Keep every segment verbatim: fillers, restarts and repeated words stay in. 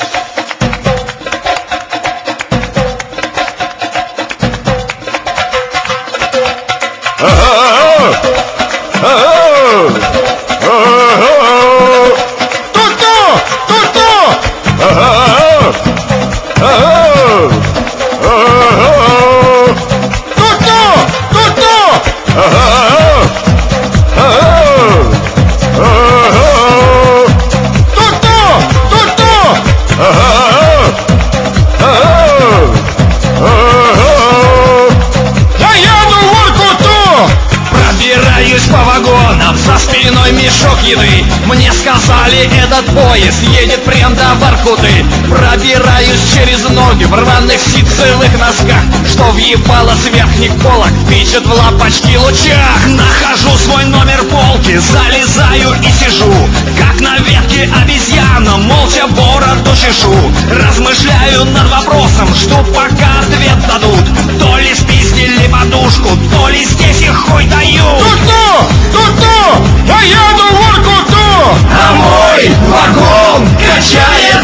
По вагонам, за спиной мешок еды. Мне сказали, этот поезд едет прям до Воркуты. Пробираюсь через ноги в рваных ситцевых носках, что въебало с верхних полок, тычет в лапочки лучах. Нахожу свой номер полки, залезаю и сижу, как на ветке обезьяна, молча бороду чешу. Размышляю над вопросом, жду, пока ответ дадут. То ли спиздили подушку, то ли здесь их хуй дают. Ту-ту! Ту-ту! Я еду в Воркуту! А мой вагон качает.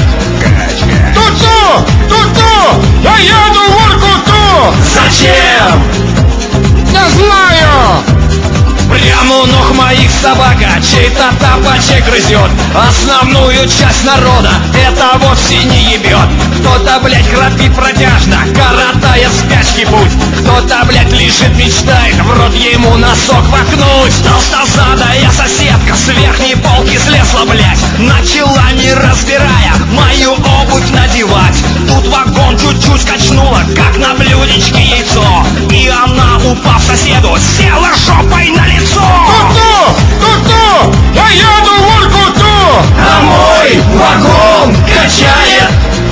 Ту-ту! Ту-ту! Я еду в Воркуту! Зачем? Не знаю! Прямо у ног моих собака чей-то тапочек грызет. Основную часть народа это вовсе не ебет. Кто-то, блядь, храпит протяжно, коротая спячки путь. Кто-то, блядь, лежит, мечтает в рот ему носок воткнуть. Толстозадая соседка с верхней полки слезла, блядь, начала, не разбирая, мою обувь надевать. Тут вагон чуть-чуть качнула, как на блюдечке яйцо, и она, упав соседу, села жопой на лицо. Ту-ту! Ту-ту! Я еду в Воркуту! А мой вагон качает.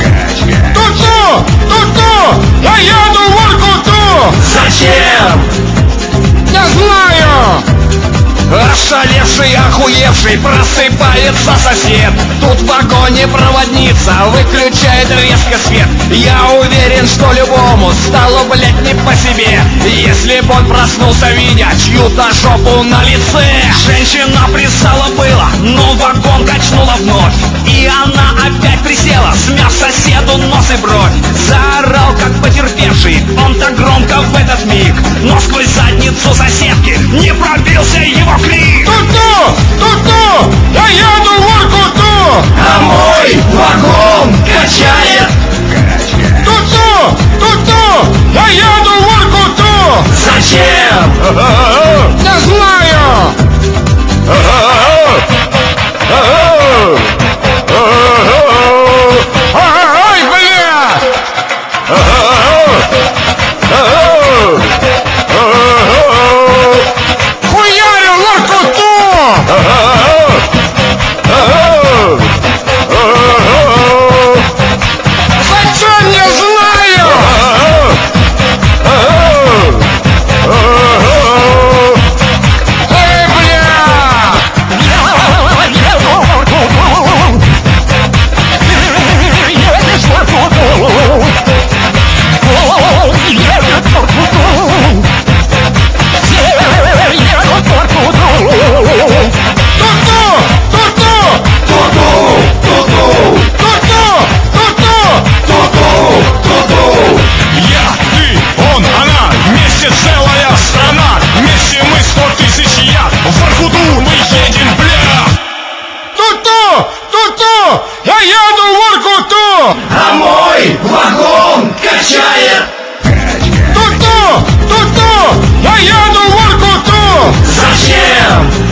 Ту-ту! Ту-ту! Я еду в Воркуту! Зачем? Не знаю! Ошалевший, охуевший, просыпается сосед. Тут в вагоне проводница выключает резко свет. Я уверен, что любому стало, блядь, не по себе, если б он проснулся, видя чью-то жопу на лице. Женщина пристала было, но вагон качнула вновь, и она опять присела, смяв соседу нос и бровь. Заорал, как потерпевший, он так громко в этот миг, но сквозь задницу соседки не пробился его крик. Ту-ту! Ту-ту! Я еду в Воркуту! А мой вагон качает. Ту-ту! Ту-ту! Я еду в Воркуту! Зачем? Не знаю! Ой, бля! Хуярю в Воркуту! Зачем, не знаю! Эй, бля! Я еду в Воркуту! А мой вагон качает. Ту-ту! Ту-ту! Я еду в Воркуту! Зачем?